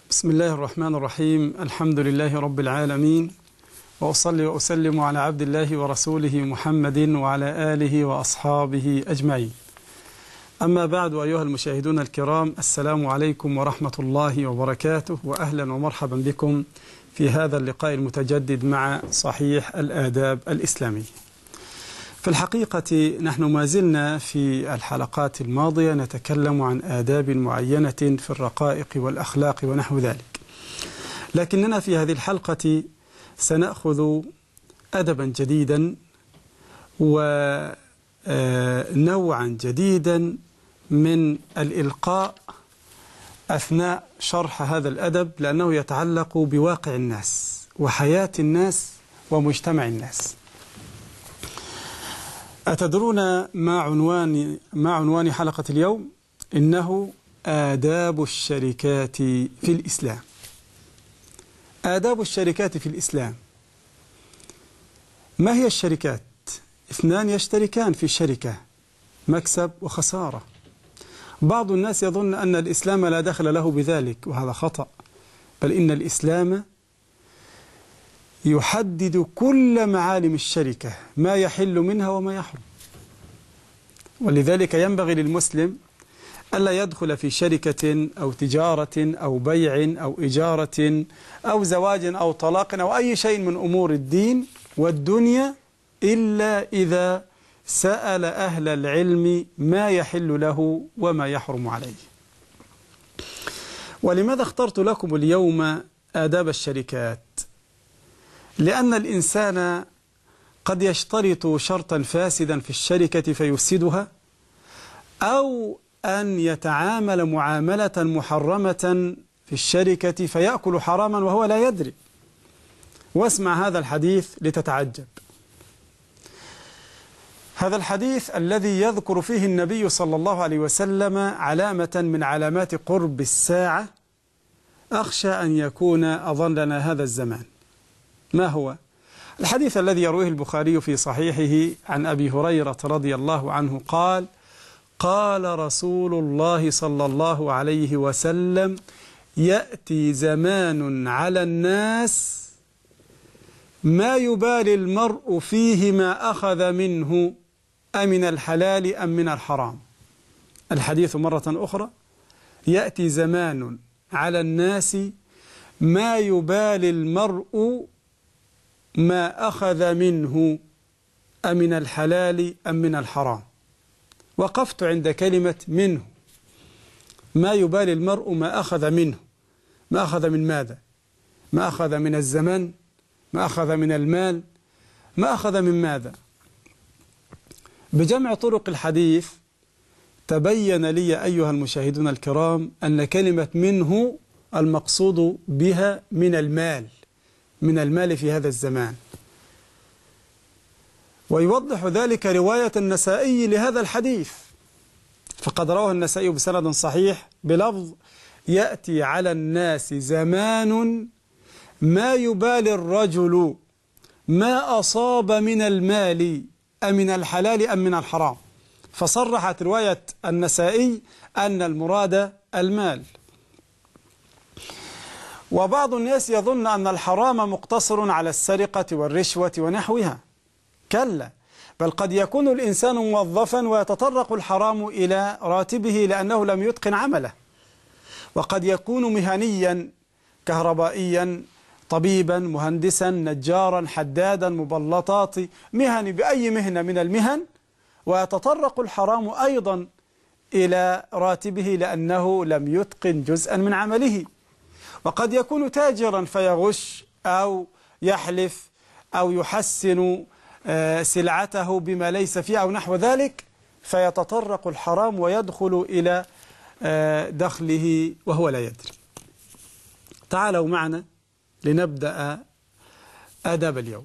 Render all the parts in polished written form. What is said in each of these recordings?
بسم الله الرحمن الرحيم. الحمد لله رب العالمين، وأصلي وأسلم على عبد الله ورسوله محمد وعلى آله وأصحابه أجمعين. أما بعد، أيها المشاهدون الكرام، السلام عليكم ورحمة الله وبركاته، وأهلا ومرحبا بكم في هذا اللقاء المتجدد مع صحيح الآداب الإسلامية. في الحقيقة نحن ما زلنا في الحلقات الماضية نتكلم عن آداب معينة في الرقائق والأخلاق ونحو ذلك، لكننا في هذه الحلقة سنأخذ أدبا جديدا ونوعا جديدا من الإلقاء أثناء شرح هذا الأدب، لأنه يتعلق بواقع الناس وحياة الناس ومجتمع الناس. أتدرون ما عنوان حلقة اليوم؟ إنه آداب الشركات في الإسلام. آداب الشركات في الإسلام. ما هي الشركات؟ اثنان يشتركان في الشركة، مكسب وخسارة. بعض الناس يظن أن الإسلام لا دخل له بذلك، وهذا خطأ، بل إن الإسلام يحدد كل معالم الشركة، ما يحل منها وما يحرم. ولذلك ينبغي للمسلم ألا يدخل في شركة أو تجارة أو بيع أو إجارة أو زواج أو طلاق أو أي شيء من أمور الدين والدنيا إلا إذا سأل أهل العلم ما يحل له وما يحرم عليه. ولماذا اخترت لكم اليوم آداب الشركات؟ لأن الإنسان قد يشترط شرطا فاسدا في الشركة فيفسدها، أو أن يتعامل معاملة محرمة في الشركة فيأكل حراما وهو لا يدري. واسمع هذا الحديث لتتعجب. هذا الحديث الذي يذكر فيه النبي صلى الله عليه وسلم علامة من علامات قرب الساعة، أخشى أن يكون أظلنا هذا الزمان. ما هو؟ الحديث الذي يرويه البخاري في صحيحه عن أبي هريرة رضي الله عنه قال: قال رسول الله صلى الله عليه وسلم: يأتي زمان على الناس ما يبالي المرء فيه ما أخذ منه أمن الحلال أم من الحرام. الحديث مرة أخرى: يأتي زمان على الناس ما يبالي المرء ما أخذ منه أمن الحلال أم من الحرام. وقفت عند كلمة منه. ما يبالي المرء ما أخذ منه. ما أخذ من ماذا؟ ما أخذ من الزمن؟ ما أخذ من المال؟ ما أخذ من ماذا؟ بجمع طرق الحديث تبين لي أيها المشاهدون الكرام أن كلمة منه المقصود بها من المال، من المال في هذا الزمان. ويوضح ذلك رواية النسائي لهذا الحديث، فقد رواه النسائي بسند صحيح بلفظ: يأتي على الناس زمان ما يبالي الرجل ما أصاب من المال أمن الحلال أم من الحرام. فصرحت رواية النسائي أن المراد المال. وبعض الناس يظن أن الحرام مقتصر على السرقة والرشوة ونحوها. كلا، بل قد يكون الإنسان موظفا ويتطرق الحرام إلى راتبه لأنه لم يتقن عمله، وقد يكون مهنيا كهربائيا، طبيبا، مهندسا، نجارا، حدادا، مبلطات، مهن بأي مهنة من المهن، ويتطرق الحرام أيضا إلى راتبه لأنه لم يتقن جزءا من عمله. وقد يكون تاجرا فيغش أو يحلف أو يحسن سلعته بما ليس فيه أو نحو ذلك، فيتطرق الحرام ويدخل إلى دخله وهو لا يدري. تعالوا معنا لنبدأ آداب اليوم.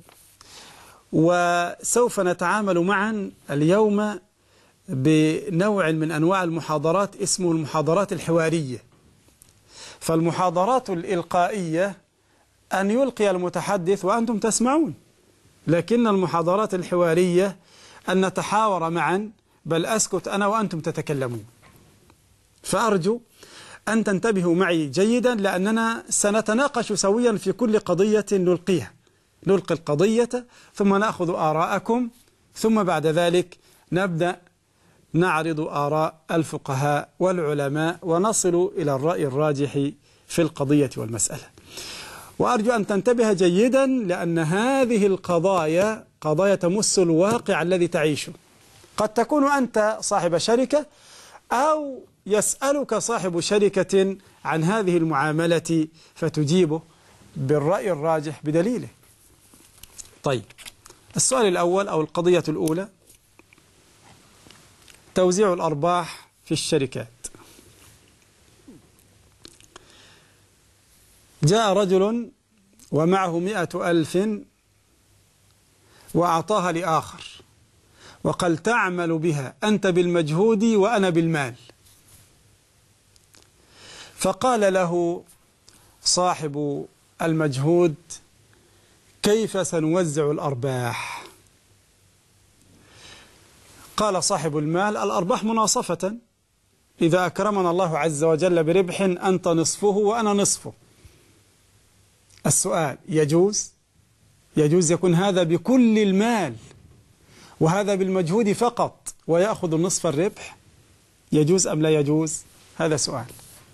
وسوف نتعامل معا اليوم بنوع من أنواع المحاضرات اسمه المحاضرات الحوارية. فالمحاضرات الإلقائية أن يلقي المتحدث وأنتم تسمعون، لكن المحاضرات الحوارية أن نتحاور معا، بل أسكت أنا وأنتم تتكلمون. فأرجو أن تنتبهوا معي جيدا، لأننا سنتناقش سويا في كل قضية نلقيها. نلقي القضية ثم نأخذ آراءكم، ثم بعد ذلك نبدأ نعرض آراء الفقهاء والعلماء ونصل إلى الرأي الراجح في القضية والمسألة. وأرجو أن تنتبه جيدا، لأن هذه القضايا قضايا تمس الواقع الذي تعيشه. قد تكون أنت صاحب شركة، أو يسألك صاحب شركة عن هذه المعاملة فتجيبه بالرأي الراجح بدليله. طيب، السؤال الأول أو القضية الأولى: توزيع الأرباح في الشركات. جاء رجل ومعه 100,000 وأعطاها لآخر وقال: تعمل بها أنت بالمجهود وأنا بالمال. فقال له صاحب المجهود: كيف سنوزع الأرباح؟ قال صاحب المال: الأرباح مناصفة، إذا أكرمنا الله عز وجل بربح أنت نصفه وأنا نصفه. السؤال: يجوز يكون هذا بكل المال وهذا بالمجهود فقط ويأخذ نصف الربح؟ يجوز أم لا يجوز؟ هذا سؤال.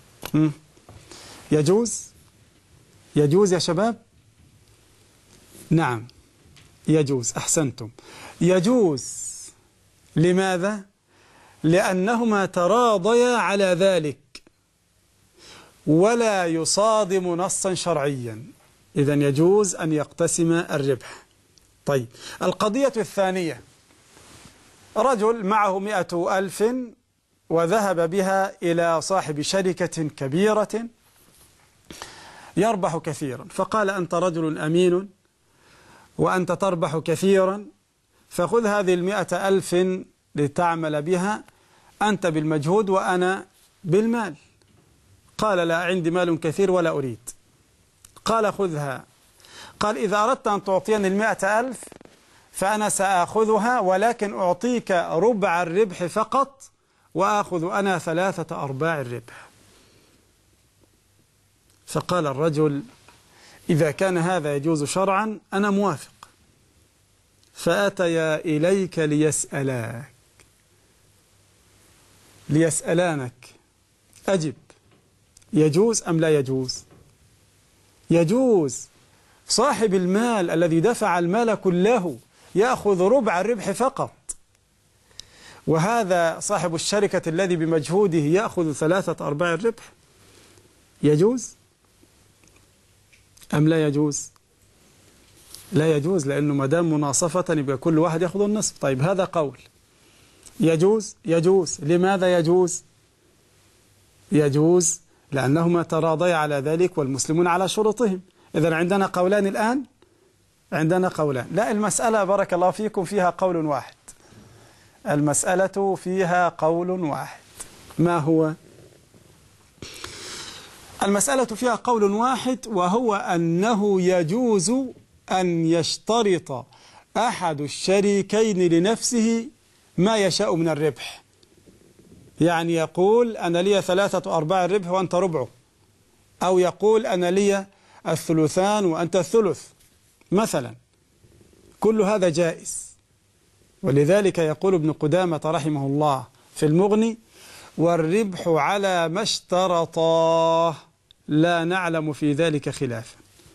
يجوز يا شباب؟ نعم يجوز، أحسنتم، يجوز. لماذا؟ لأنهما تراضيا على ذلك ولا يصادم نصا شرعيا، إذن يجوز أن يقتسم الربح. طيب، القضية الثانية: رجل معه 100,000 وذهب بها إلى صاحب شركة كبيرة يربح كثيرا، فقال: أنت رجل أمين وأنت تربح كثيرا، فخذ هذه 100,000 لتعمل بها أنت بالمجهود وأنا بالمال. قال: لا عندي مال كثير ولا أريد. قال: خذها. قال: إذا أردت أن تعطيني 100,000 فأنا سأخذها، ولكن أعطيك ربع الربح فقط وأخذ أنا 3/4 الربح. فقال الرجل: إذا كان هذا يجوز شرعا أنا موافق. فأتيا إليك ليسألانك: أجب، يجوز أم لا يجوز؟ يجوز. صاحب المال الذي دفع المال كله يأخذ ربع الربح فقط، وهذا صاحب الشركة الذي بمجهوده يأخذ 3/4 الربح. يجوز أم لا يجوز؟ لا يجوز، لأنه ما دام مناصفة يبقى كل واحد يأخذ النصف. طيب، هذا قول. يجوز. لماذا يجوز؟ يجوز لأنهما تراضيا على ذلك والمسلمون على شروطهم. إذن عندنا قولان الآن، عندنا قولان. لا، المسألة بارك الله فيكم فيها قول واحد. المسألة فيها قول واحد. ما هو؟ المسألة فيها قول واحد، وهو أنه يجوز أن يشترط أحد الشريكين لنفسه ما يشاء من الربح. يعني يقول: أنا لي 3/4 الربح وأنت ربعه، أو يقول: أنا لي 1/3 وأنت 1/3 مثلا. كل هذا جائز. ولذلك يقول ابن قدامة رحمه الله في المغني: والربح على ما اشترطاه لا نعلم في ذلك خلافا.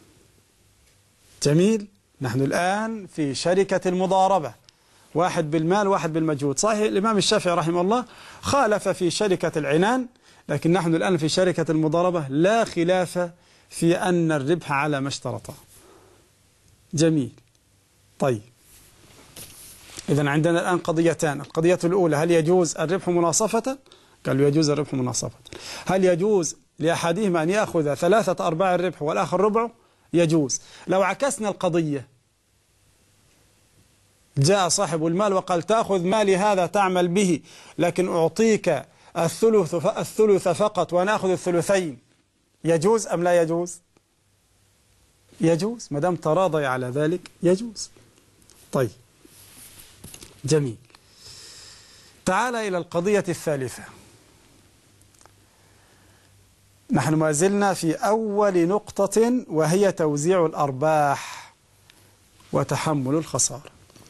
جميل. نحن الآن في شركة المضاربة، واحد بالمال واحد بالمجهود. صحيح الإمام الشافعي رحمه الله خالف في شركة العنان، لكن نحن الآن في شركة المضاربة لا خلاف في أن الربح على ما اشترطه. جميل. طيب، إذن عندنا الآن قضيتان. القضية الأولى: هل يجوز الربح مناصفة؟ قالوا: يجوز الربح مناصفة. هل يجوز لأحدهما أن يأخذ 3/4 الربح والآخر ربعه؟ يجوز. لو عكسنا القضية، جاء صاحب المال وقال: تأخذ مالي هذا تعمل به، لكن أعطيك الثلث فقط وأنا أخذ الثلثين، يجوز أم لا يجوز؟ يجوز، ما دام تراضي على ذلك يجوز. طيب، جميل. تعال إلى القضية الثالثة. نحن ما زلنا في أول نقطة، وهي توزيع الأرباح وتحمل الخسارة.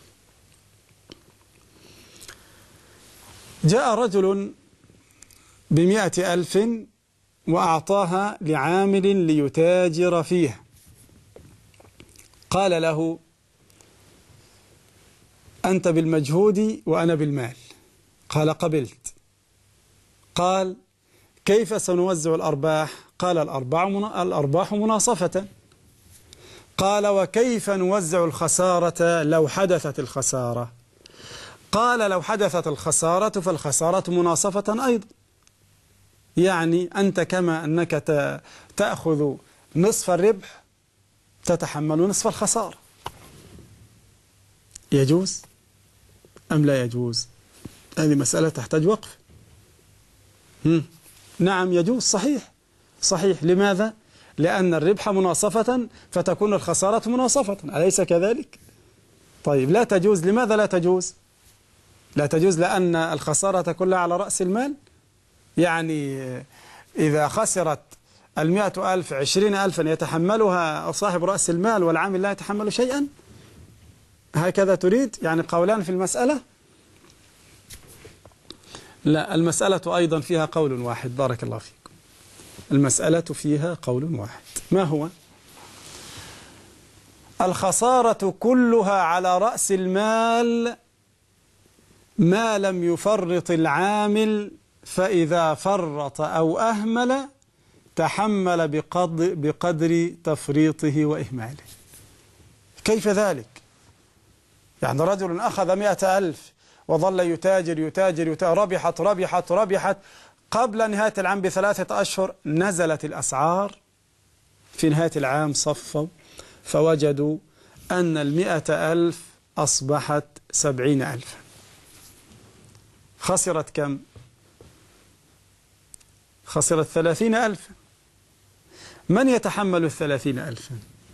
جاء رجل ب100,000 وأعطاها لعامل ليتاجر فيها. قال له: أنت بالمجهود وأنا بالمال. قال: قبلت. قال: كيف سنوزع الأرباح؟ قال: الأرباح مناصفة. قال: وكيف نوزع الخسارة لو حدثت الخسارة؟ قال: لو حدثت الخسارة فالخسارة مناصفة أيضا، يعني أنت كما أنك تأخذ نصف الربح تتحمل نصف الخسارة. يجوز أم لا يجوز؟ هذه مسألة تحتاج وقف. نعم يجوز، صحيح. لماذا؟ لأن الربح مناصفة فتكون الخسارة مناصفة، أليس كذلك؟ طيب لا تجوز. لماذا لا تجوز؟ لا تجوز لأن الخسارة كلها على رأس المال. يعني إذا خسرت 100,000 20,000 يتحملها صاحب رأس المال والعامل لا يتحمل شيئا، هكذا تريد؟ يعني قولان في المسألة؟ لا، المسألة أيضا فيها قول واحد. بارك الله فيكم. المسألة فيها قول واحد. ما هو؟ الخسارة كلها على رأس المال ما لم يفرط العامل، فإذا فرط أو أهمل تحمل بقدر تفريطه وإهماله. كيف ذلك؟ يعني رجل أخذ 100,000 وظل يتاجر، ربحت. قبل نهاية العام ب3 أشهر نزلت الأسعار. في نهاية العام صفوا فوجدوا أن 100,000 أصبحت 70,000. خسرت كم؟ خسرت 30,000. من يتحمل 30,000؟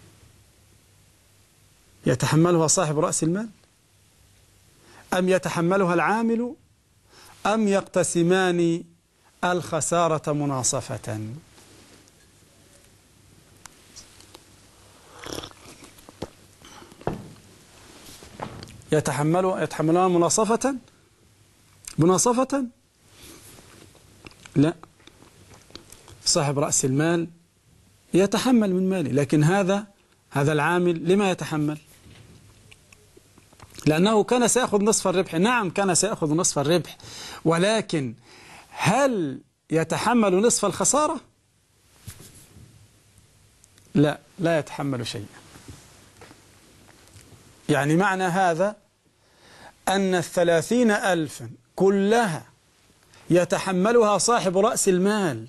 يتحملها صاحب رأس المال، أم يتحملها العامل، أم يقتسمان الخسارة مناصفة؟ يتحملها مناصفة؟ لا، صاحب رأس المال يتحمل من ماله، لكن هذا العامل لما يتحمل؟ لأنه كان سيأخذ نصف الربح. نعم كان سيأخذ نصف الربح، ولكن هل يتحمل نصف الخسارة؟ لا يتحمل شيئا. يعني معنى هذا أن 30,000 كلها يتحملها صاحب رأس المال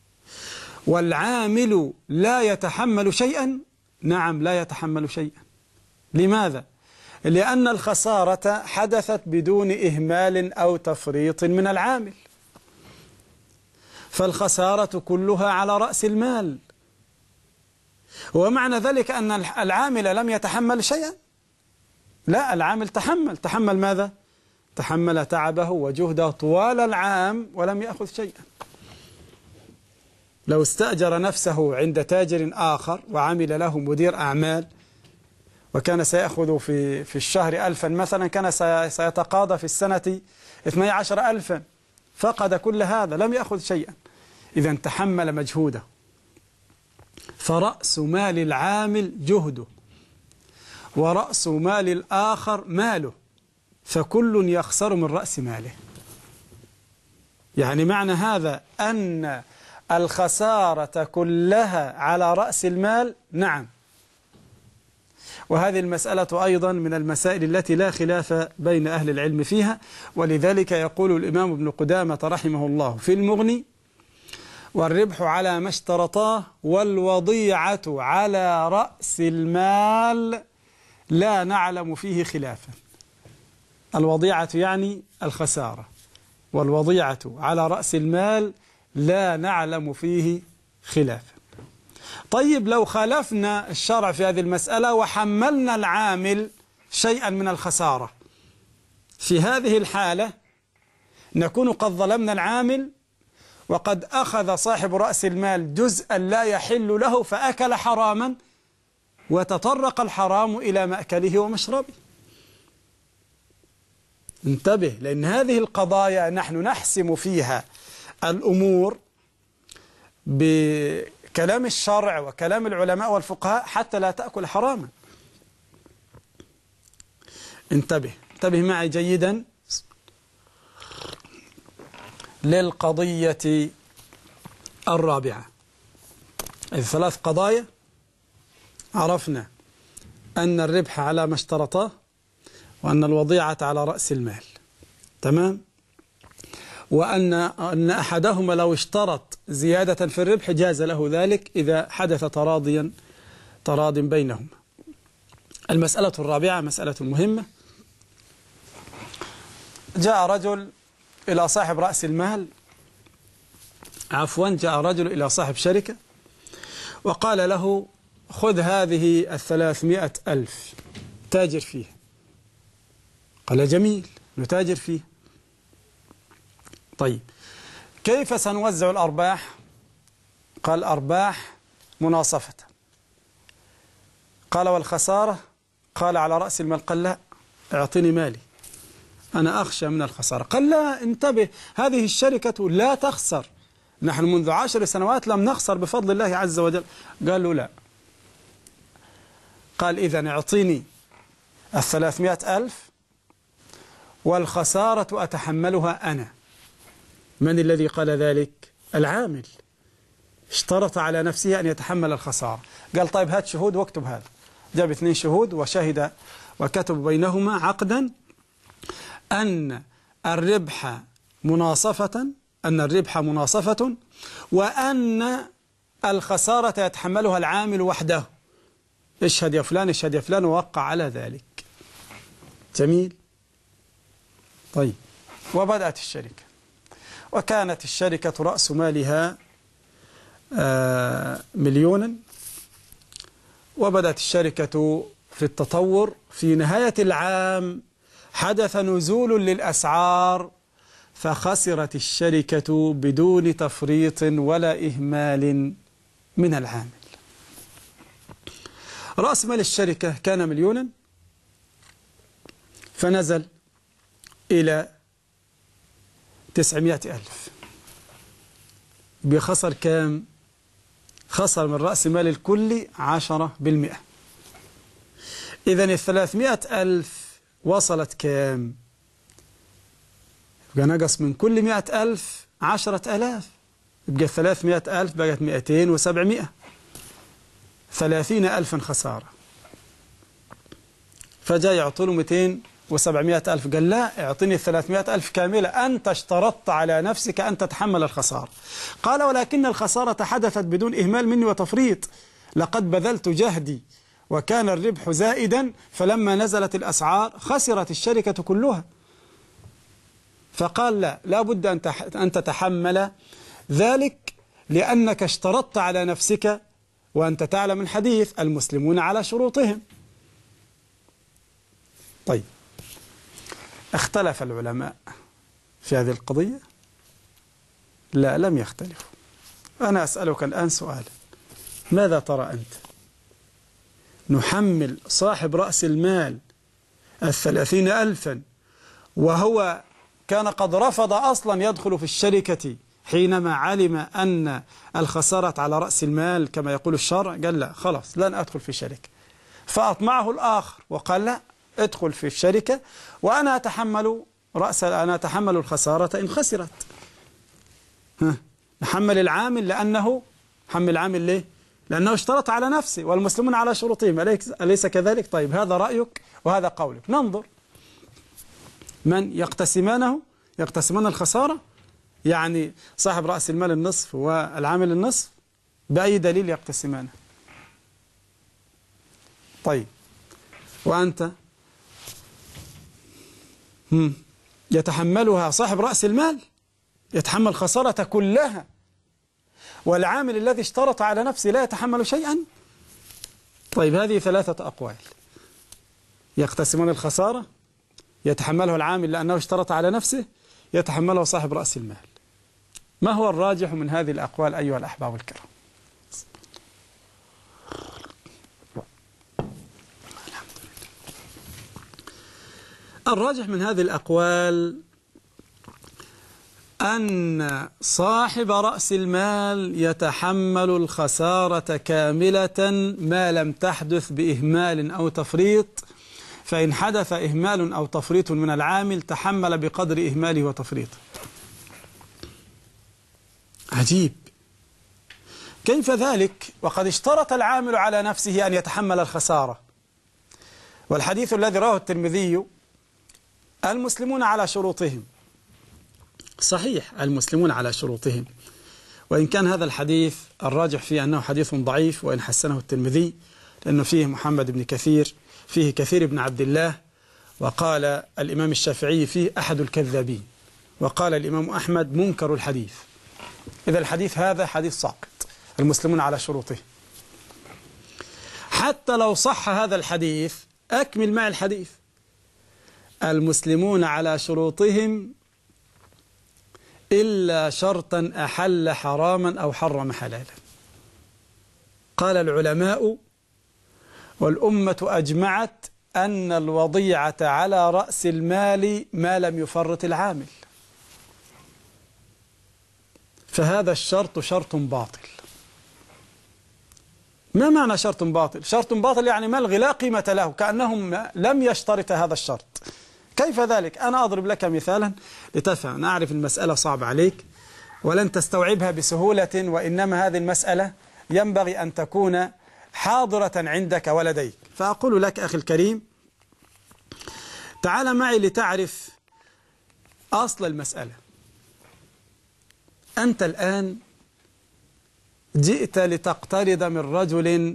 والعامل لا يتحمل شيئا. نعم لا يتحمل شيئا. لماذا؟ لأن الخسارة حدثت بدون إهمال أو تفريط من العامل، فالخسارة كلها على رأس المال. ومعنى ذلك أن العامل لم يتحمل شيئا؟ لا، العامل تحمل ماذا؟ تحمل تعبه وجهده طوال العام ولم يأخذ شيئا. لو استأجر نفسه عند تاجر آخر وعمل له مدير أعمال وكان سيأخذ في الشهر 1000 مثلا، كان سيتقاضى في السنة 12,000، فقد كل هذا لم يأخذ شيئا. إذا تحمل مجهوده. فرأس مال العامل جهده، ورأس مال الآخر ماله، فكل يخسر من رأس ماله. يعني معنى هذا أن الخسارة كلها على رأس المال. نعم. وهذه المسألة أيضا من المسائل التي لا خلاف بين أهل العلم فيها، ولذلك يقول الإمام ابن قدامة رحمه الله في المغني: والربح على ما اشترطاه والوضيعة على رأس المال لا نعلم فيه خلافا. الوضيعة يعني الخسارة، والوضيعة على رأس المال لا نعلم فيه خلافا. طيب لو خالفنا الشرع في هذه المسألة وحملنا العامل شيئا من الخسارة، في هذه الحالة نكون قد ظلمنا العامل وقد أخذ صاحب رأس المال جزءا لا يحل له فأكل حراما، وتطرق الحرام إلى مأكله ومشربه. انتبه، لأن هذه القضايا نحن نحسم فيها الأمور بكلام الشرع وكلام العلماء والفقهاء حتى لا تأكل حراما. انتبه معي جيدا للقضية الرابعة. إذ 3 قضايا: عرفنا أن الربح على ما اشترطاه، وأن الوضيعة على رأس المال، تمام، وأن أحدهما لو اشترط زيادة في الربح جاز له ذلك إذا حدث تراض بينهما. المسألة الرابعة مسألة مهمة. جاء رجل إلى صاحب رأس المال، جاء رجل إلى صاحب شركة وقال له: خذ هذه 300,000 تاجر فيه. قال: جميل، نتاجر فيه. طيب، كيف سنوزع الأرباح؟ قال: الأرباح مناصفة. قال: والخسارة؟ قال: على رأس المال. قال: لا، اعطني مالي، أنا أخشى من الخسارة. قال: لا، انتبه، هذه الشركة لا تخسر، نحن منذ 10 سنوات لم نخسر بفضل الله عز وجل. قال له: لا. قال: إذن اعطيني 300,000 والخسارة أتحملها أنا. من الذي قال ذلك؟ العامل، اشترط على نفسه أن يتحمل الخسارة. قال: طيب هات شهود واكتب هذا. جاب 2 شهود وشهد وكتب بينهما عقدا أن الربح مناصفة، وأن الخسارة يتحملها العامل وحده. اشهد يا فلان، اشهد يا فلان، ووقع على ذلك. جميل. طيب، وبدأت الشركة، وكانت الشركة رأس مالها 1,000,000، وبدأت الشركة في التطور. في نهاية العام حدث نزول للأسعار، فخسرت الشركة بدون تفريط ولا إهمال من العامل. رأس مال الشركة كان 1,000,000 فنزل إلى 900,000. بخسر كام؟ خسر من رأس مال الكل 10%. إذن 300,000 وصلت كام؟ يبقى نقص من كل 100,000 10,000، يبقى 300,000 بقت 200 و700، 30,000 خسارة. فجاء يعطونه 200 و700,000. قال: لا، اعطني 300,000 كاملة، أنت اشترطت على نفسك أن تتحمل الخسارة. قال: ولكن الخسارة حدثت بدون إهمال مني وتفريط، لقد بذلت جهدي وكان الربح زائدا، فلما نزلت الأسعار خسرت الشركة كلها. فقال: لا بد أن تتحمل ذلك، لأنك اشترطت على نفسك، وأنت تعلم الحديث: المسلمون على شروطهم. طيب، اختلف العلماء في هذه القضية؟ لا، لم يختلفوا. أنا أسألك الآن سؤالا: ماذا ترى أنت؟ نحمل صاحب رأس المال 30,000 وهو كان قد رفض أصلا يدخل في الشركة حينما علم أن الخسارة على رأس المال كما يقول الشرع؟ قال: لا، خلاص لن أدخل في شركة. فأطمعه الآخر وقال: لا، ادخل في الشركة وأنا أتحمل الخسارة إن خسرت. نحمل العامل لأنه حمل العامل ليه؟ لأنه اشترط على نفسه، والمسلمون على شروطهم، أليس كذلك؟ طيب، هذا رأيك وهذا قولك. ننظر من يقتسمان الخسارة، يعني صاحب رأس المال النصف والعامل النصف، بأي دليل يقتسمانه؟ طيب، وأنت يتحملها صاحب رأس المال، يتحمل خسارة كلها، والعامل الذي اشترط على نفسه لا يتحمل شيئا. طيب، هذه 3 أقوال: يقتسمون الخسارة، يتحمله العامل لأنه اشترط على نفسه، يتحمله صاحب رأس المال. ما هو الراجح من هذه الأقوال أيها الأحباب الكرام؟ الراجح من هذه الأقوال أن صاحب رأس المال يتحمل الخسارة كاملة ما لم تحدث بإهمال أو تفريط، فإن حدث إهمال أو تفريط من العامل تحمل بقدر إهماله وتفريطه. عجيب، كيف ذلك وقد اشترط العامل على نفسه أن يتحمل الخسارة؟ والحديث الذي رواه الترمذي المسلمون على شروطهم، صحيح المسلمون على شروطهم، وإن كان هذا الحديث الراجح فيه أنه حديث ضعيف وإن حسنه الترمذي، لأنه فيه محمد بن كثير، فيه كثير بن عبد الله، وقال الإمام الشافعي فيه أحد الكذابين، وقال الإمام أحمد منكر الحديث. إذا الحديث هذا حديث ساقط، المسلمون على شروطه. حتى لو صح هذا الحديث أكمل مع الحديث: المسلمون على شروطهم إلا شرطا أحل حراما أو حرم حلالا. قال العلماء والأمة أجمعت أن الوضيعة على رأس المال ما لم يفرط العامل، فهذا الشرط شرط باطل. ما معنى شرط باطل؟ شرط باطل يعني ملغي لا قيمة له، كأنهم لم يشترط هذا الشرط. كيف ذلك؟ أنا أضرب لك مثالا لتفهم. أنا أعرف المسألة صعبة عليك ولن تستوعبها بسهولة، وإنما هذه المسألة ينبغي أن تكون حاضرة عندك ولديك. فأقول لك أخي الكريم، تعال معي لتعرف أصل المسألة. أنت الآن جئت لتقترض من رجل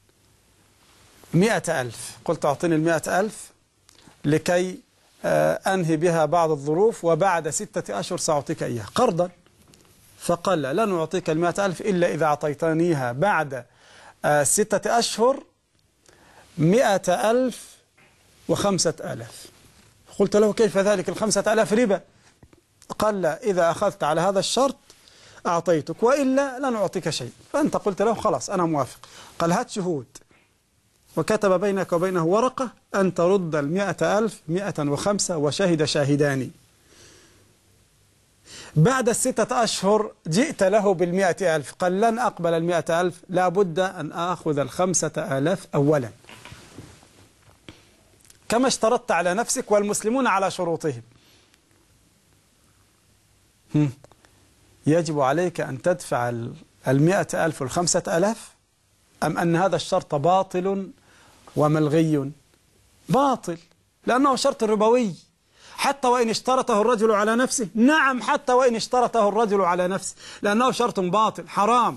100,000، قلت أعطيني 100,000 لكي أنهي بها بعض الظروف، وبعد 6 أشهر سأعطيك إياها قرضا. فقال لا، لن أعطيك 100,000 إلا إذا أعطيتنيها بعد 6 أشهر 100,000 و5,000. قلت له كيف ذلك؟ 5,000 ربا. قال لا، إذا أخذت على هذا الشرط أعطيتك، وإلا لن أعطيك شيء. فأنت قلت له خلاص أنا موافق. قال هات شهود، وكتب بينك وبينه ورقة أن ترد 100,000 105، وشهد شاهدان. بعد 6 أشهر جئت له 100,000، قال لن أقبل 100,000، لا بد أن آخذ 5,000 أولا، كما اشترطت على نفسك والمسلمون على شروطهم. يجب عليك أن تدفع 100,000 و5,000، أم أن هذا الشرط باطل وملغي؟ باطل، لأنه شرط ربوي، حتى وإن اشترطه الرجل على نفسه. نعم، حتى وإن اشترطه الرجل على نفسه، لأنه شرط باطل حرام.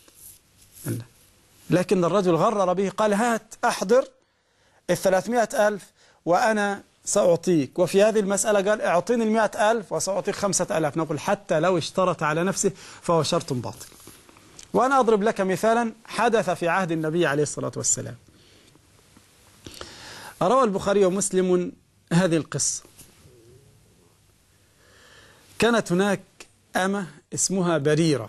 لكن الرجل غرر به، قال هات أحضر 300,000 وأنا سأعطيك، وفي هذه المسألة قال اعطيني 100,000 وسأعطيك 5,000. نقول حتى لو اشترط على نفسه فهو شرط باطل. وأنا أضرب لك مثالا حدث في عهد النبي عليه الصلاة والسلام. روى البخاري ومسلم هذه القصة. كانت هناك أمة اسمها بريرة،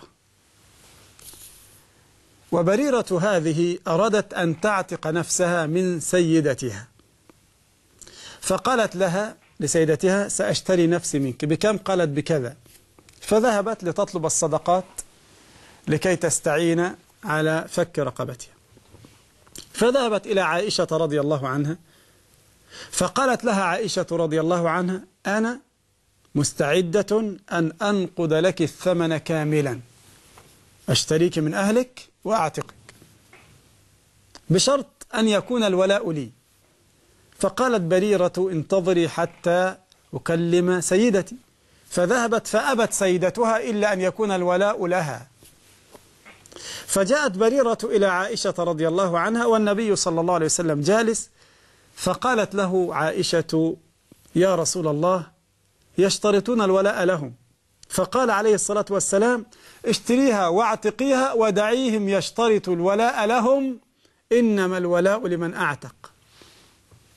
وبريرة هذه أرادت أن تعتق نفسها من سيدتها، فقالت لها لسيدتها سأشتري نفسي منك، بكم؟ قالت بكذا. فذهبت لتطلب الصدقات لكي تستعين على فك رقبتها، فذهبت إلى عائشة رضي الله عنها، فقالت لها عائشة رضي الله عنها أنا مستعدة أن أنقض لك الثمن كاملا، أشتريك من أهلك وأعتقك، بشرط أن يكون الولاء لي. فقالت بريرة انتظري حتى أكلم سيدتي، فذهبت فأبت سيدتها إلا أن يكون الولاء لها. فجاءت بريرة إلى عائشة رضي الله عنها والنبي صلى الله عليه وسلم جالس، فقالت له عائشة يا رسول الله يشترطون الولاء لهم. فقال عليه الصلاة والسلام اشتريها واعتقيها ودعيهم يشترطوا الولاء لهم، إنما الولاء لمن أعتق.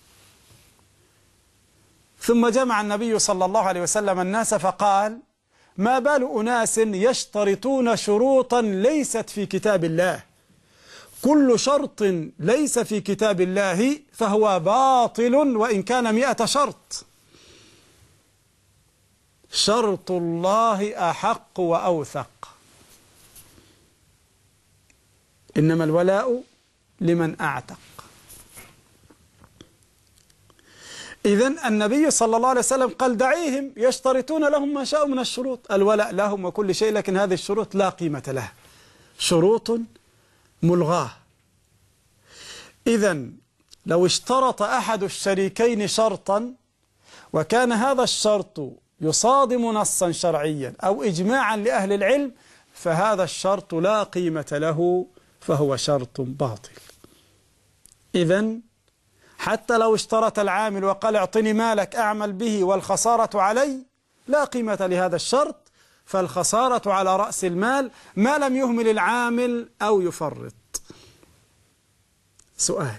ثم جمع النبي صلى الله عليه وسلم الناس فقال ما بال أناس يشترطون شروطا ليست في كتاب الله؟ كل شرط ليس في كتاب الله فهو باطل وإن كان 100 شرط. شرط الله أحق وأوثق. إنما الولاء لمن أعتق. إذن النبي صلى الله عليه وسلم قال دعيهم يشترطون لهم ما شاءوا من الشروط، الولاء لهم وكل شيء، لكن هذه الشروط لا قيمة لها، شروط ملغاة. إذن لو اشترط أحد الشريكين شرطا وكان هذا الشرط يصادم نصا شرعيا أو إجماعا لأهل العلم فهذا الشرط لا قيمة له، فهو شرط باطل. إذن حتى لو اشترط العامل وقال اعطني مالك أعمل به والخسارة علي، لا قيمة لهذا الشرط، فالخسارة على رأس المال ما لم يهمل العامل أو يفرط. سؤال: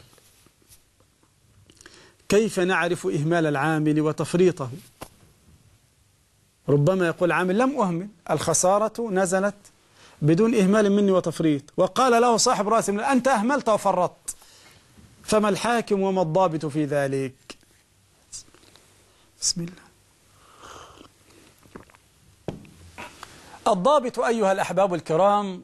كيف نعرف إهمال العامل وتفريطه؟ ربما يقول عامل لم أهمل، الخسارة نزلت بدون إهمال مني وتفريط، وقال له صاحب رأس المال أنت أهملت وفرطت، فما الحاكم وما الضابط في ذلك؟ بسم الله. الضابط أيها الأحباب الكرام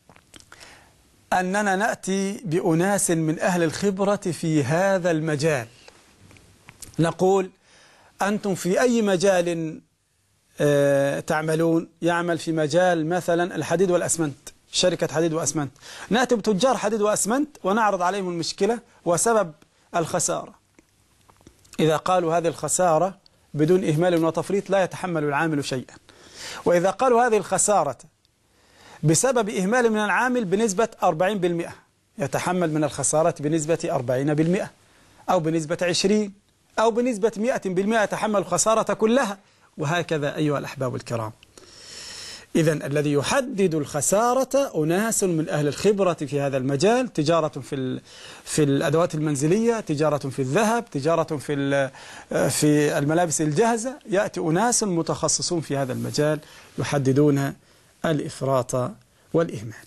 أننا نأتي بأناس من أهل الخبرة في هذا المجال، نقول أنتم في أي مجال تعملون؟ يعمل في مجال مثلا الحديد والأسمنت، شركة حديد وأسمنت، نأتي بتجار حديد وأسمنت ونعرض عليهم المشكلة وسبب الخسارة. إذا قالوا هذه الخسارة بدون إهمال وتفريط لا يتحمل العامل شيئا، وإذا قالوا هذه الخسارة بسبب إهمال من العامل بنسبة 40%، يتحمل من الخسارة بنسبة 40% أو بنسبة 20 أو بنسبة 100%، يتحمل الخسارة كلها، وهكذا أيها الأحباب الكرام. إذن الذي يحدد الخسارة أناس من أهل الخبرة في هذا المجال، تجارة في الأدوات المنزلية، تجارة في الذهب، تجارة في الملابس الجاهزة، يأتي أناس متخصصون في هذا المجال يحددون الإفراط والإهمال.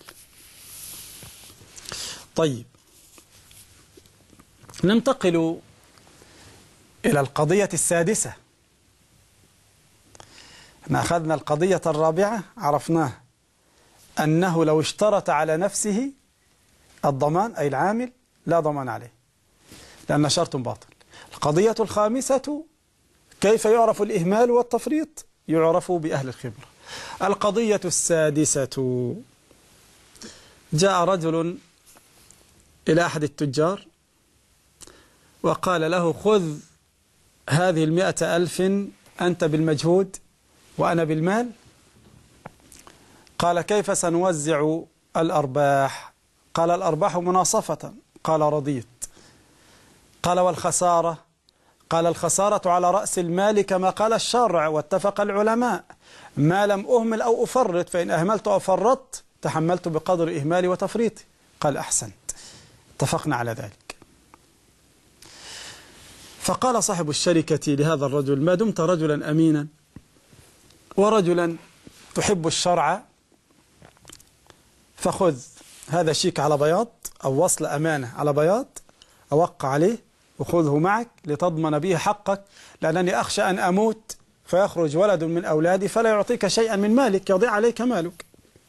طيب، ننتقل إلى القضية السادسة. احنا أخذنا القضية الرابعة، عرفناه أنه لو اشترط على نفسه الضمان أي العامل لا ضمان عليه لأن شرط باطل. القضية الخامسة كيف يعرف الإهمال والتفريط؟ يعرف بأهل الخبرة. القضية السادسة، جاء رجل إلى أحد التجار وقال له خذ هذه 100,000 أنت بالمجهود وأنا بالمال. قال كيف سنوزع الأرباح؟ قال الأرباح مناصفة. قال رضيت. قال والخسارة؟ قال الخسارة على رأس المال كما قال الشرع واتفق العلماء، ما لم أهمل أو أفرط، فإن أهملت أو فرطت تحملت بقدر إهمالي وتفريطي. قال أحسنت، اتفقنا على ذلك. فقال صاحب الشركة لهذا الرجل ما دمت رجلا أمينا ورجلا تحب الشرع فخذ هذا شيك على بياض أو وصل أمانة على بياض، أوقع عليه وخذه معك لتضمن به حقك، لأنني أخشى أن أموت فيخرج ولد من أولادي فلا يعطيك شيئا من مالك، يضيع عليك مالك.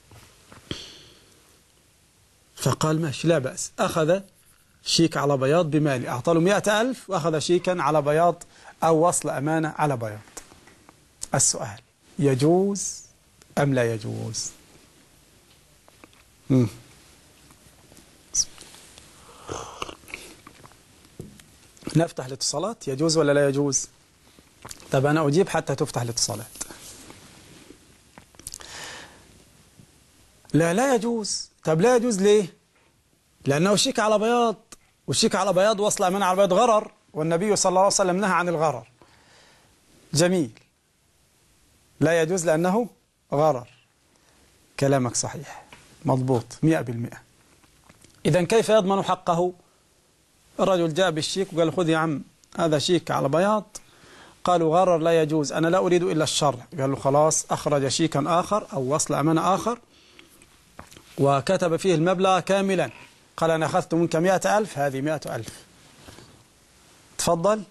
فقال ماشي لا بأس، أخذ شيك على بياض بمالي، أعطى له 100,000 وأخذ شيكا على بياض أو وصل أمانة على بياض. السؤال يجوز أم لا يجوز؟ نفتح الاتصالات، يجوز ولا لا يجوز؟ طب أنا أجيب حتى تفتح الاتصالات. لا يجوز. طب لا يجوز ليه؟ لأنه شيك على بياض، والشيك على بياض وصل أمانة على بياض غرر، والنبي صلى الله عليه وسلم نهى عن الغرر. جميل، لا يجوز لأنه غرر. كلامك صحيح مضبوط 100%. إذن كيف يضمن حقه؟ الرجل جاء بالشيك وقال خذ يا عم هذا شيك على بياض قالوا غرر لا يجوز، أنا لا أريد إلا الشر. قال له خلاص، أخرج شيكا آخر أو وصل أمانة آخر وكتب فيه المبلغ كاملا. قال أنا أخذت منك 100,000، هذه 100,000. تفضل.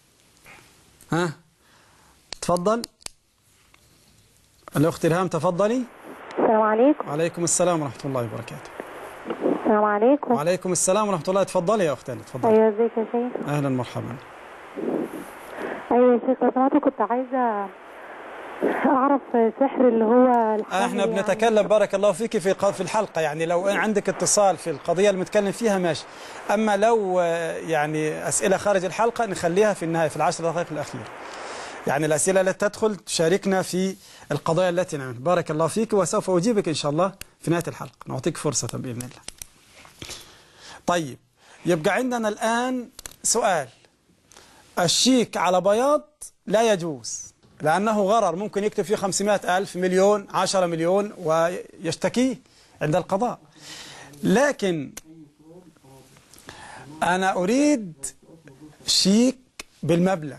تفضل الأخت إلهام، تفضلي. السلام عليكم. وعليكم السلام ورحمة الله وبركاته. السلام عليكم. وعليكم السلام ورحمة الله. تفضلي يا أختي، تفضلي. أيوة، ازيك يا شيخ؟ أهلا مرحبا. أيوة يا شيخ، لو سمحت كنت عايزة أعرف سحر اللي هو احنا بنتكلم يعني. بارك الله فيك في الحلقة، يعني لو عندك اتصال في القضية اللي بنتكلم فيها ماشي، أما لو يعني أسئلة خارج الحلقة نخليها في النهاية في 10 دقائق الأخيرة. يعني الأسئلة التي تدخل تشاركنا في القضايا التي نعمل. بارك الله فيك، وسوف أجيبك إن شاء الله في نهاية الحلقة، نعطيك فرصة بإذن الله. طيب، يبقى عندنا الآن سؤال. الشيك على بياض لا يجوز لأنه غرر، ممكن يكتب فيه 500,000، مليون، 10 مليون ويشتكيه عند القضاء. لكن أنا أريد شيك بالمبلغ،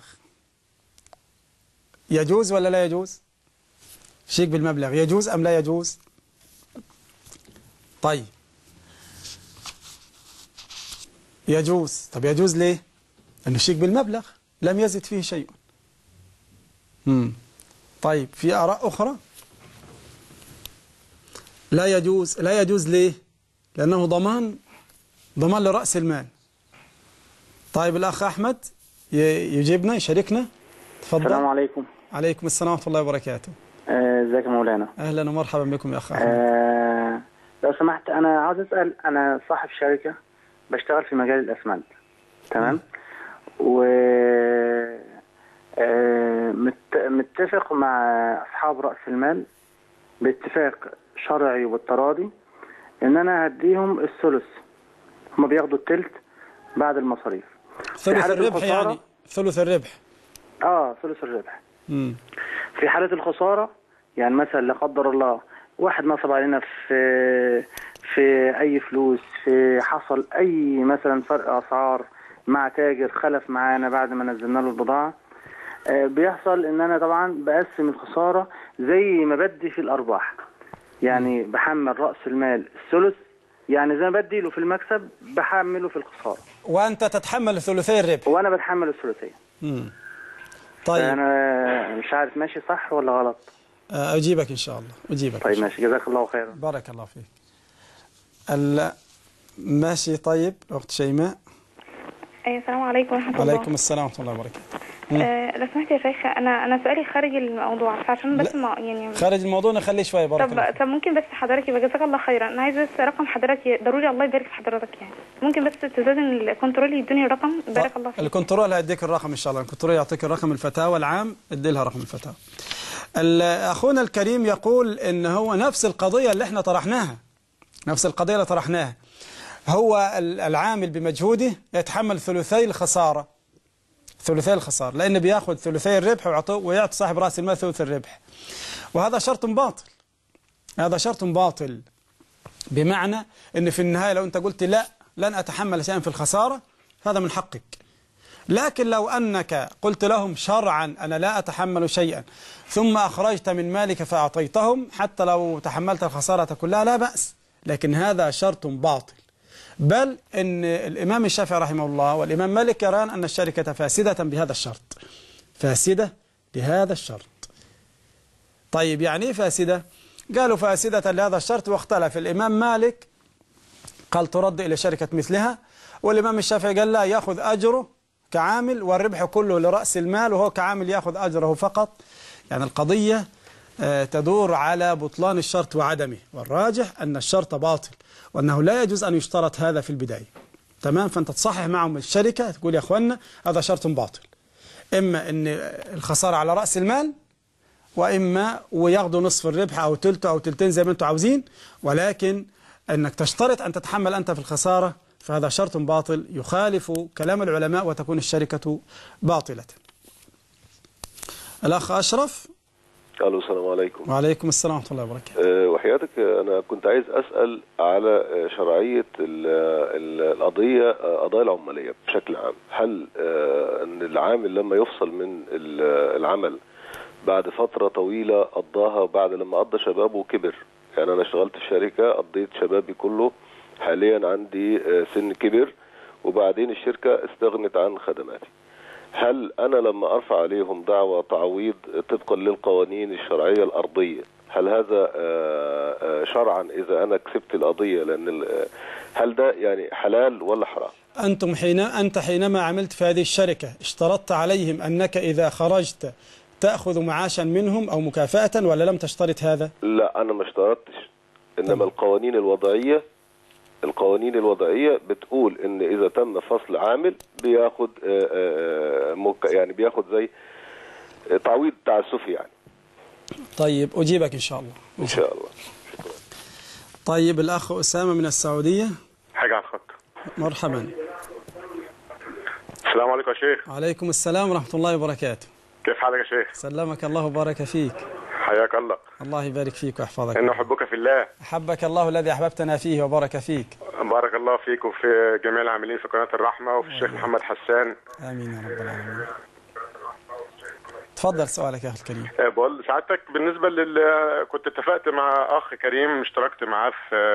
يجوز ولا لا يجوز؟ شيك بالمبلغ يجوز أم لا يجوز؟ طيب يجوز. طب يجوز ليه؟ لأنه شيك بالمبلغ لم يزد فيه شيء. طيب في آراء أخرى؟ لا يجوز. لا يجوز ليه؟ لأنه ضمان لرأس المال. طيب الأخ أحمد يجيبنا، يشاركنا. تفضل. السلام عليكم. عليكم السلام ورحمة الله وبركاته. ازيك يا مولانا؟ أهلا ومرحبا بكم يا أخ أحمد. لو سمحت، أنا عاوز أسأل. أنا صاحب شركة بشتغل في مجال الأسمنت، تمام؟ و متفق مع أصحاب رأس المال باتفاق شرعي وبالتراضي إن أنا هديهم الثلث، هم بياخدوا الثلث بعد المصاريف. ثلث الربح يعني؟ ثلث الربح. ثلث الربح. في حالة الخسارة، يعني مثلا لا قدر الله واحد نصب علينا في أي فلوس، في حصل أي مثلا فرق أسعار مع تاجر خلف معانا بعد ما نزلنا له البضاعة، بيحصل ان انا طبعا بقسم الخسارة زي ما بدي في الارباح. يعني بحمل رأس المال الثلث، يعني زي ما بدي له في المكسب بحمله في الخسارة. وانت تتحمل ثلثي الربح؟ وانا بتحمل الثلثية. طيب انا مش عارف ماشي صح ولا غلط. اجيبك ان شاء الله، اجيبك. طيب ماشي، جزاك الله خيرا. بارك الله فيك. ماشي. طيب اخت شيماء. السلام عليكم ورحمة الله. وعليكم السلام ورحمة الله وبركاته. لو سمحت يا شيخ، انا سؤالي خارج الموضوع، فعشان بس ما يعني خارج الموضوع نخليه شويه. بارك الله فيك. طب ممكن بس حضرتك يبقى جزاك الله خيرا، انا عايز بس رقم حضرتك ضروري، الله يبارك في حضرتك يعني. ممكن بس تزودن الكنترول يدوني الرقم، بارك الله فيك. الكنترول هيديك الرقم ان شاء الله، الكنترول يعطيك الرقم الفتاوى العام، ادي لها رقم الفتاوى. اخونا الكريم يقول ان هو نفس القضيه اللي احنا طرحناها، نفس القضيه اللي طرحناها. هو العامل بمجهوده يتحمل ثلثي الخساره، ثلثي الخسارة، لأنه بياخذ ثلثي الربح ويعطي صاحب رأس المال ثلث الربح. وهذا شرط باطل، هذا شرط باطل، بمعنى أن في النهاية لو أنت قلت لا لن أتحمل شيئا في الخسارة هذا من حقك. لكن لو أنك قلت لهم شرعا أنا لا أتحمل شيئا ثم أخرجت من مالك فأعطيتهم حتى لو تحملت الخسارة كلها لا بأس، لكن هذا شرط باطل. بل إن الإمام الشافعي رحمه الله والإمام مالك يران أن الشركة فاسدة بهذا الشرط، فاسدة بهذا الشرط. طيب يعني إيه فاسدة؟ قالوا فاسدة لهذا الشرط، واختلف. الإمام مالك قال ترد إلى شركة مثلها، والإمام الشافعي قال لا، يأخذ أجره كعامل والربح كله لرأس المال، وهو كعامل يأخذ أجره فقط. يعني القضية تدور على بطلان الشرط وعدمه، والراجح أن الشرط باطل وأنه لا يجوز أن يشترط هذا في البداية. تمام؟ فأنت تصحح معهم الشركة، تقول يا أخوانا هذا شرط باطل، إما أن الخسارة على رأس المال، وإما وياخذوا نصف الربح أو تلته أو تلتين زي ما أنتم عاوزين، ولكن أنك تشترط أن تتحمل أنت في الخسارة فهذا شرط باطل يخالف كلام العلماء وتكون الشركة باطلة. الأخ أشرف. الو السلام عليكم. وعليكم السلام ورحمة الله وبركاته. وحياتك أنا كنت عايز أسأل على شرعية القضايا العمالية بشكل عام. هل أن العامل لما يفصل من العمل بعد فترة طويلة قضاها، بعد لما قضى شبابه وكبر، يعني أنا اشتغلت في شركة قضيت شبابي كله، حاليا عندي سن كبر، وبعدين الشركة استغنت عن خدماتي، هل أنا لما أرفع عليهم دعوى تعويض طبقا للقوانين الشرعية الأرضية، هل هذا شرعا إذا أنا كسبت القضية؟ لأن هل ده يعني حلال ولا حرام؟ أنت حينما عملت في هذه الشركة اشترطت عليهم أنك إذا خرجت تأخذ معاشا منهم أو مكافأة، ولا لم تشترط هذا؟ لا أنا ما اشترطتش، إنما القوانين الوضعية بتقول إن إذا تم فصل عامل بياخد يعني بياخد زي تعويض تعسفي يعني. طيب أجيبك إن شاء الله. إن شاء الله. طيب الأخ أسامة من السعودية. حاجة على الخط. مرحبا. السلام عليكم يا شيخ. وعليكم السلام ورحمة الله وبركاته. كيف حالك يا شيخ؟ سلمك الله وبارك فيك. حياك الله. الله يبارك فيك ويحفظك. إنه أحبك في الله. أحبك الله الذي أحببتنا فيه وبارك فيك. بارك الله فيك وفي جميع العاملين في قناة الرحمة وفي الشيخ محمد حسان. آمين يا رب العالمين. تفضل سؤالك يا أخي الكريم. بقول سعادتك بالنسبة كنت اتفقت مع أخ كريم، اشتركت معاه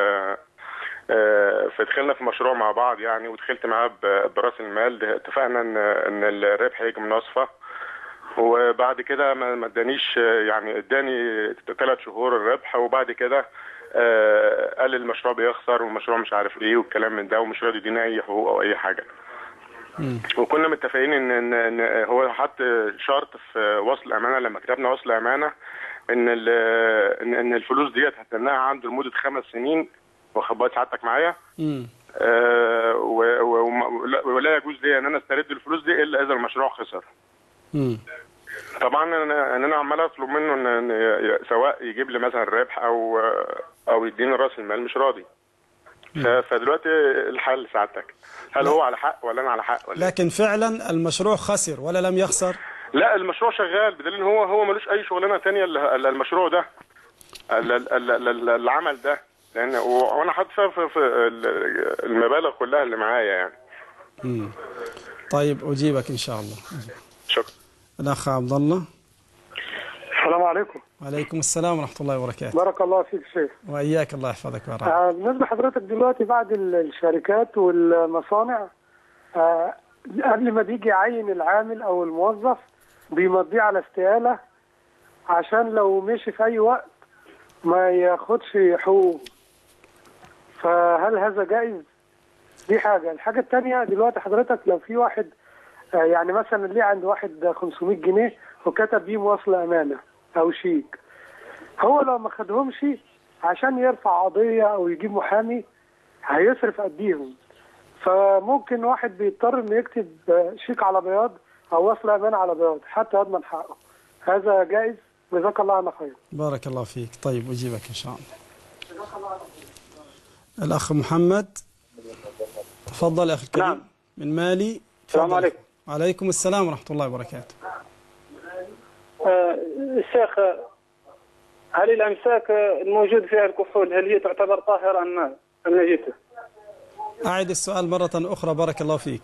في دخلنا في مشروع مع بعض يعني، ودخلت معاه برأس المال. اتفقنا ان الربح هيجي من وصفة، وبعد كده ما ادانيش، يعني اداني 3 شهور الربح، وبعد كده قال المشروع بيخسر والمشروع مش عارف ايه والكلام من ده، ومش راضي يدينا اي حقوق او اي حاجه. وكنا متفقين ان هو حط شرط في وصل الامانه، لما كتبنا وصل امانه ان الفلوس ديت هتنها عنده لمده 5 سنين، واخد بال سعادتك معايا؟ ولا يجوز لي ان انا استرد الفلوس دي الا اذا المشروع خسر. طبعا انا عمال اطلب منه ان سواء يجيب لي مثلا ربح او يديني راس المال، مش راضي. فدلوقتي الحل سعادتك، هل هو على حق ولا انا على حق ولا؟ لكن فعلا المشروع خسر ولا لم يخسر؟ لا المشروع شغال، بدليل ان هو ملوش اي شغلانه ثانيه الا المشروع ده، العمل ده، لان وانا حاطط في المبالغ كلها اللي معايا يعني. طيب اجيبك ان شاء الله. شكرا. الاخ عبد الله. السلام عليكم. وعليكم السلام ورحمه الله وبركاته. بارك الله فيك شيخ. واياك، الله يحفظك ويرعاك. بالنسبه لحضرتك دلوقتي بعد الشركات والمصانع، قبل ما بيجي يعين العامل او الموظف بيمضيه على استقاله عشان لو مشي في اي وقت ما ياخدش حقوقه، فهل هذا جائز؟ دي حاجه. الحاجه الثانيه دلوقتي حضرتك لو في واحد يعني مثلا اللي عند واحد 500 جنيه وكتب بيه وصل امانه او شيك، هو لو ما خدهمش عشان يرفع قضيه او يجيب محامي هيصرف قديهم، فممكن واحد بيضطر انه يكتب شيك على بياض او وصل امانه على بياض حتى يضمن حقه. هذا جائز؟ جزاك الله عنا خير. بارك الله فيك. طيب اجيبك ان شاء الله. الاخ محمد. تفضل يا اخي الكريم. نعم. من مالي. السلام عليكم. وعليكم السلام ورحمه الله وبركاته. الشيخ، هل الامساك الموجود فيها الكحول هل هي تعتبر طاهره ام نجسه؟ اعد السؤال مره اخرى بارك الله فيك.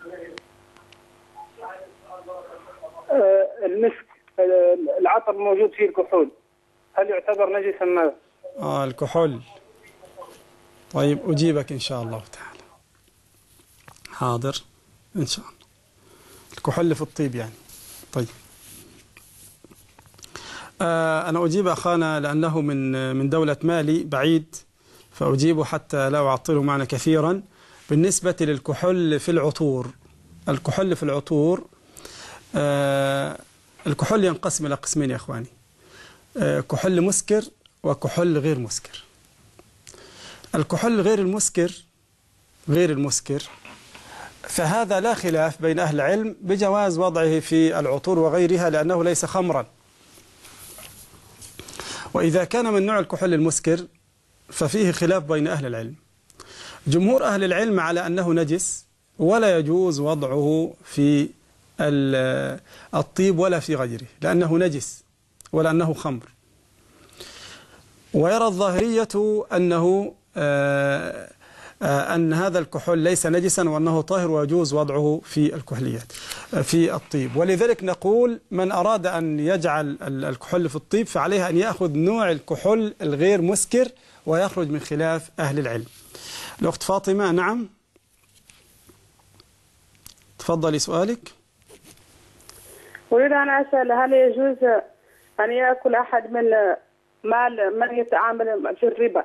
المسك، العطر الموجود فيه الكحول هل يعتبر نجسا ام ماذا؟ الكحول. طيب اجيبك ان شاء الله تعالى. حاضر ان شاء الله. الكحول في الطيب يعني. طيب أنا أجيب أخانا لأنه من دولة مالي بعيد، فأجيبه حتى لا أعطله معنا كثيرا. بالنسبة للكحول في العطور، الكحول في العطور، الكحول ينقسم إلى قسمين يا أخواني، كحول مسكر وكحول غير مسكر. الكحول غير المسكر فهذا لا خلاف بين أهل العلم بجواز وضعه في العطور وغيرها لأنه ليس خمرا. وإذا كان من نوع الكحول المسكر ففيه خلاف بين أهل العلم. جمهور أهل العلم على أنه نجس ولا يجوز وضعه في الطيب ولا في غيره لأنه نجس. ولا أنه خمر. ويرى الظاهرية أنه أن هذا الكحول ليس نجسا وأنه طاهر ويجوز وضعه في الكحوليات في الطيب. ولذلك نقول من أراد أن يجعل الكحول في الطيب فعليه أن يأخذ نوع الكحول الغير مسكر ويخرج من خلاف أهل العلم. الأخت فاطمة، نعم تفضلي سؤالك. أريد أن أسأل هل يجوز أن يأكل أحد من مال من يتعامل في الربا؟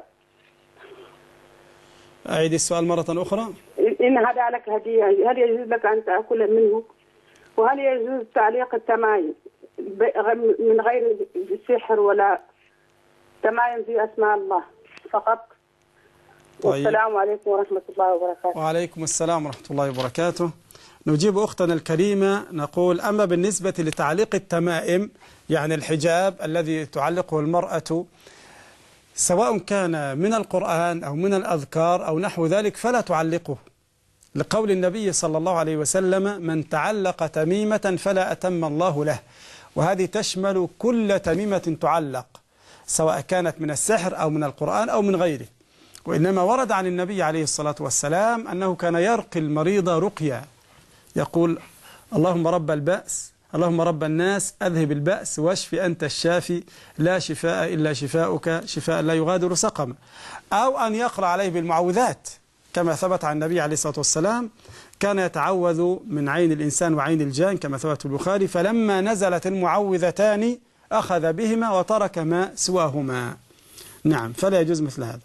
أعيد السؤال مرة أخرى. إن هذا لك هدية، هل يجوز لك أن تأكل منه؟ وهل يجوز تعليق التمايم من غير السحر ولا تمايم في أسماء الله فقط؟ طيب. والسلام عليكم ورحمة الله وبركاته. وعليكم السلام ورحمة الله وبركاته. نجيب أختنا الكريمة نقول أما بالنسبة لتعليق التمائم يعني الحجاب الذي تعلقه المرأة سواء كان من القرآن أو من الأذكار أو نحو ذلك فلا تعلقه، لقول النبي صلى الله عليه وسلم من تعلق تميمة فلا أتم الله له، وهذه تشمل كل تميمة تعلق سواء كانت من السحر أو من القرآن أو من غيره. وإنما ورد عن النبي عليه الصلاة والسلام أنه كان يرقي المريض رقيا يقول اللهم رب البأس اللهم رب الناس أذهب البأس واشف أنت الشافي لا شفاء إلا شفاؤك شفاء لا يغادر سقما، أو أن يقرأ عليه بالمعوذات كما ثبت عن النبي عليه الصلاة والسلام كان يتعوذ من عين الإنسان وعين الجان كما ثبت في البخاري، فلما نزلت المعوذتان أخذ بهما وترك ما سواهما. نعم، فلا يجوز مثل هذا.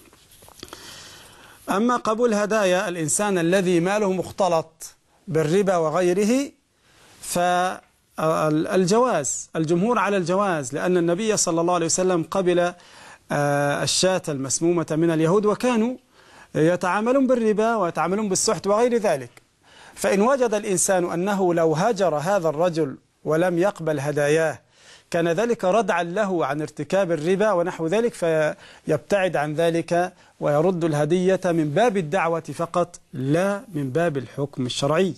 أما قبول هدايا الإنسان الذي ماله مختلط بالربا وغيره فالجواز، الجمهور على الجواز، لأن النبي صلى الله عليه وسلم قبل الشاة المسمومة من اليهود وكانوا يتعاملون بالربا ويتعاملون بالسحت وغير ذلك. فإن وجد الإنسان أنه لو هجر هذا الرجل ولم يقبل هداياه كان ذلك ردعا له عن ارتكاب الربا ونحو ذلك، فيبتعد عن ذلك ويرد الهدية من باب الدعوة فقط لا من باب الحكم الشرعي.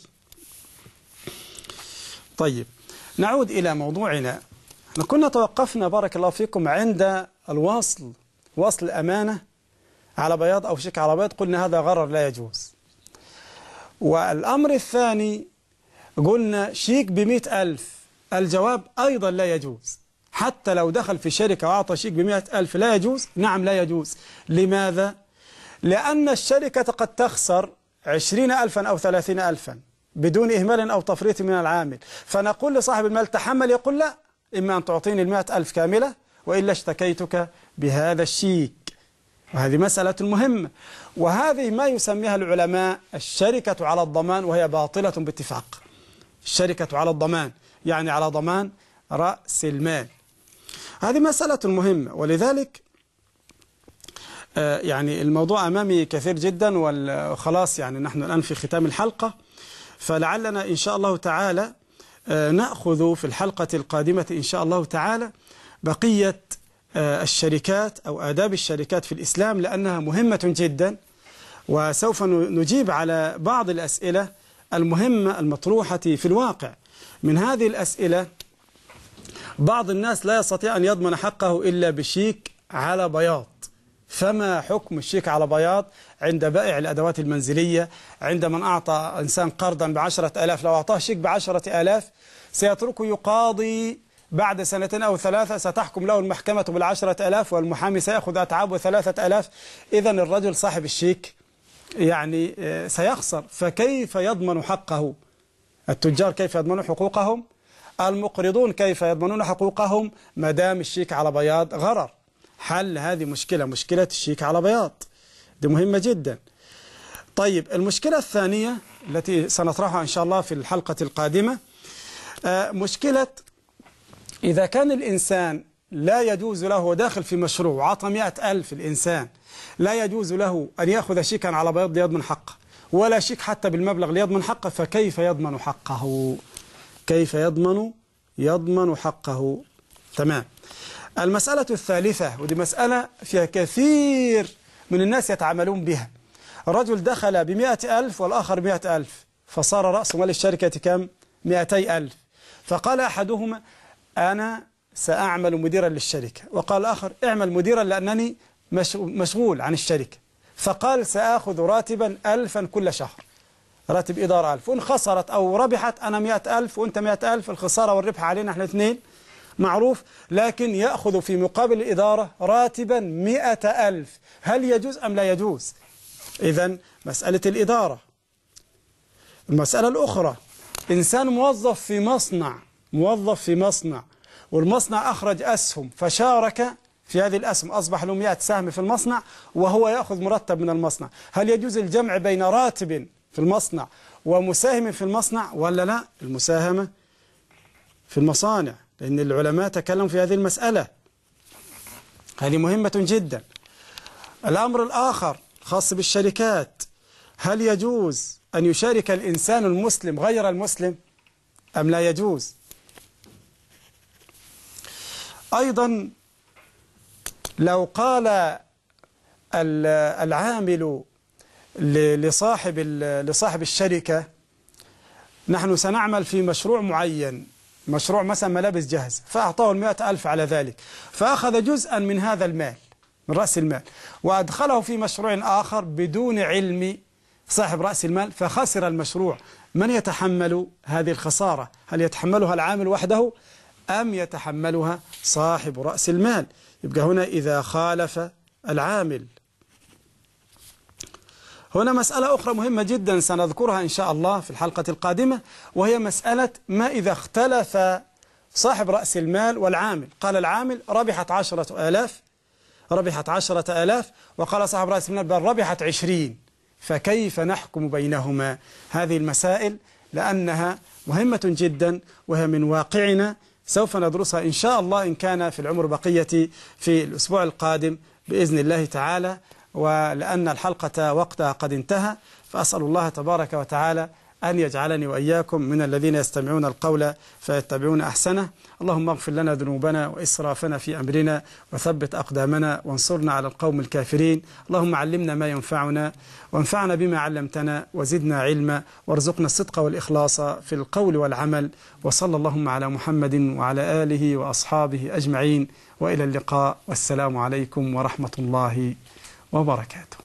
طيب، نعود إلى موضوعنا. كنا توقفنا بارك الله فيكم عند الوصل، وصل الأمانة على بياض أو شيك على بياض، قلنا هذا غرر لا يجوز. والأمر الثاني قلنا شيك ب100,000، الجواب أيضا لا يجوز، حتى لو دخل في شركة وأعطى شيك ب100,000 لا يجوز. نعم لا يجوز. لماذا؟ لأن الشركة قد تخسر 20,000 أو 30,000 بدون إهمال أو تفريط من العامل، فنقول لصاحب المال تحمل، يقول لا، إما أن تعطيني 100,000 كاملة وإلا اشتكيتك بهذا الشيك. وهذه مسألة مهمة، وهذه ما يسميها العلماء الشركة على الضمان، وهي باطلة باتفاق. الشركة على الضمان يعني على ضمان رأس المال. هذه مسألة مهمة، ولذلك يعني الموضوع أمامي كثير جدا وخلاص، يعني نحن الآن في ختام الحلقة، فلعلنا إن شاء الله تعالى نأخذ في الحلقة القادمة إن شاء الله تعالى بقية الشركات أو آداب الشركات في الإسلام، لأنها مهمة جدا، وسوف نجيب على بعض الأسئلة المهمة المطروحة في الواقع. من هذه الأسئلة بعض الناس لا يستطيع أن يضمن حقه إلا بشيك على بياض، فما حكم الشيك على بياض عند بائع الأدوات المنزلية؟ عند من أعطى إنسان قرضا ب10,000، لو أعطاه شيك ب10,000 سيتركه يقاضي بعد 2 أو 3 ستحكم له المحكمة بال10,000 والمحامي سيأخذ أتعابه 3,000. إذن الرجل صاحب الشيك يعني سيخسر، فكيف يضمن حقه؟ التجار كيف يضمنون حقوقهم؟ المقرضون كيف يضمنون حقوقهم ما دام الشيك على بياض غرر؟ حل هذه مشكلة الشيك على بياض، دي مهمة جدا. طيب، المشكلة الثانية التي سنطرحها إن شاء الله في الحلقة القادمة مشكلة إذا كان الإنسان لا يجوز له داخل في مشروع وعطى 100,000 الإنسان، لا يجوز له أن يأخذ شيكا على بياض ليضمن حقه، ولا شيك حتى بالمبلغ ليضمن حقه، فكيف يضمن حقه؟ كيف يضمن حقه؟ تمام. المسألة الثالثة، ودي مسألة فيها كثير من الناس يتعاملون بها. رجل دخل ب100,000 والآخر 100,000، فصار رأس مال الشركة كم؟ 200,000. فقال أحدهما أنا سأعمل مديرا للشركة، وقال آخر اعمل مديرا لأنني مشغول عن الشركة، فقال سأخذ راتبا 1000 كل شهر، راتب إدارة 1000، وإن خسرت أو ربحت أنا 100,000 وأنت 100,000، الخسارة والربح علينا احنا الاثنين معروف، لكن يأخذ في مقابل الإدارة راتبا 100,000. هل يجوز أم لا يجوز؟ إذن مسألة الإدارة. المسألة الأخرى، إنسان موظف في مصنع والمصنع أخرج أسهم فشارك في هذه الأسهم، أصبح له 100 سهم في المصنع وهو يأخذ مرتب من المصنع، هل يجوز الجمع بين راتب في المصنع ومساهم في المصنع ولا لا؟ المساهمة في المصانع، لأن العلماء تكلموا في هذه المسألة، هذه مهمة جدا. الأمر الآخر خاص بالشركات، هل يجوز أن يشارك الإنسان المسلم غير المسلم أم لا يجوز؟ أيضا لو قال العامل لصاحب الشركة نحن سنعمل في مشروع معين، مشروع مثلا ملابس جاهزة، فأعطاه 100,000 على ذلك، فأخذ جزءا من هذا المال من رأس المال وأدخله في مشروع آخر بدون علم صاحب رأس المال فخسر المشروع، من يتحمل هذه الخسارة؟ هل يتحملها العامل وحده أم يتحملها صاحب رأس المال؟ يبقى هنا إذا خالف العامل. هنا مسألة أخرى مهمة جدا سنذكرها إن شاء الله في الحلقة القادمة، وهي مسألة ما إذا اختلف صاحب رأس المال والعامل، قال العامل ربحت 10,000 وقال صاحب رأس المال بل ربحت 20، فكيف نحكم بينهما؟ هذه المسائل لأنها مهمة جدا وهي من واقعنا، سوف ندرسها إن شاء الله إن كان في العمر بقية في الأسبوع القادم بإذن الله تعالى، ولأن الحلقة وقتها قد انتهى، فأسأل الله تبارك وتعالى أن يجعلني وإياكم من الذين يستمعون القول فيتبعون أحسنه. اللهم اغفر لنا ذنوبنا وإسرافنا في أمرنا وثبت أقدامنا وانصرنا على القوم الكافرين. اللهم علمنا ما ينفعنا وانفعنا بما علمتنا وزدنا علما وارزقنا الصدق والإخلاص في القول والعمل، وصلى اللهم على محمد وعلى آله وأصحابه أجمعين، وإلى اللقاء، والسلام عليكم ورحمة الله وبركاته.